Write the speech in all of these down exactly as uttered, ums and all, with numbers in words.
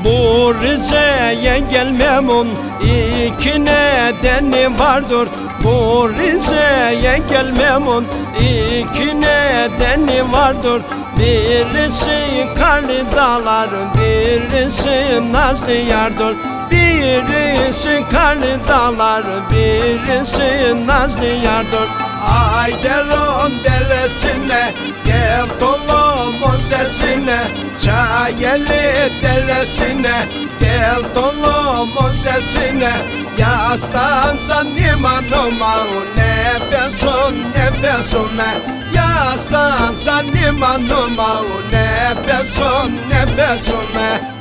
Bu Rize'ye gelmemun iki nedeni vardır. Bu Rize'ye gelmemun iki nedeni vardır. Birisi karlı dağlar, birisi nazlı yardır. Birisi karlı dağlar, birisi nazlı yardır. Ayderon deresine, gel dolumun sesine. Çayeli deresine, gel dolumun sesine. Yaslansan limanıma, nefesun nefesime. Yaslansan limanıma, nefesun nefesime.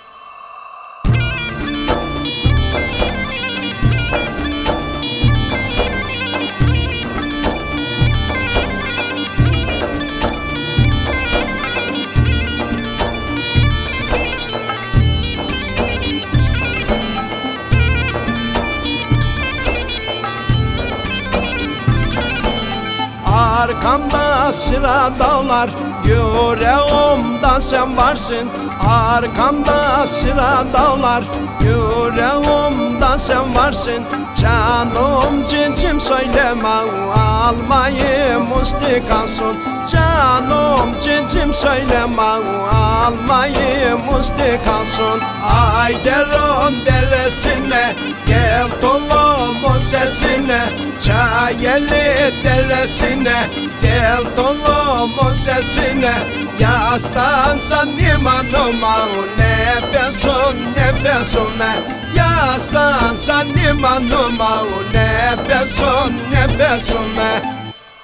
Arkamda sıra dağlar, yüreğimde sen varsın. Arkamda sıra dağlar, yüreğimde sen varsın. Canım cicim söyleme, almayı mustikalsın. Canım cicim söyleme, almayı mustikalsın. Ayderon deresine, gel dolumun sesine. Çayeli deresine, gel dolumun sesine. Yaslansan limanıma, nefesun nefesime. Yaslansan limanıma, nefesun nefesime.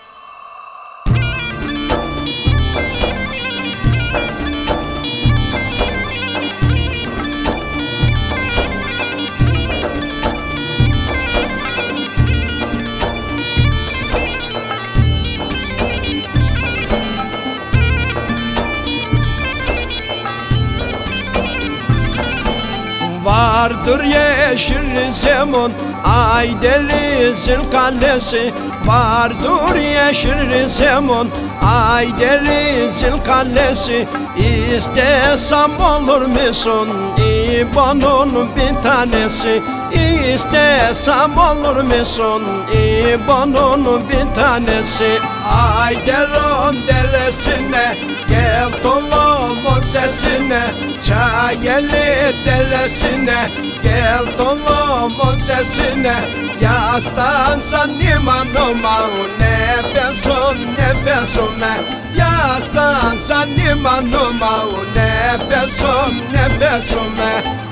Vardır yeşil zemun, Ayderiz'in kalesi. Vardır yeşil zemun, Ayderiz'in kalesi. İstesem olur musun İbo'nun bir tanesi? İstesem olur musun İbo'nun bir tanesi? Ayderon deresine, gel dolumun sesine. Çayeli deresine, gel dolumun sesine. Yaslansan limanıma, nefesun nefesime. Yaslansan limanıma, nefesun nefesime.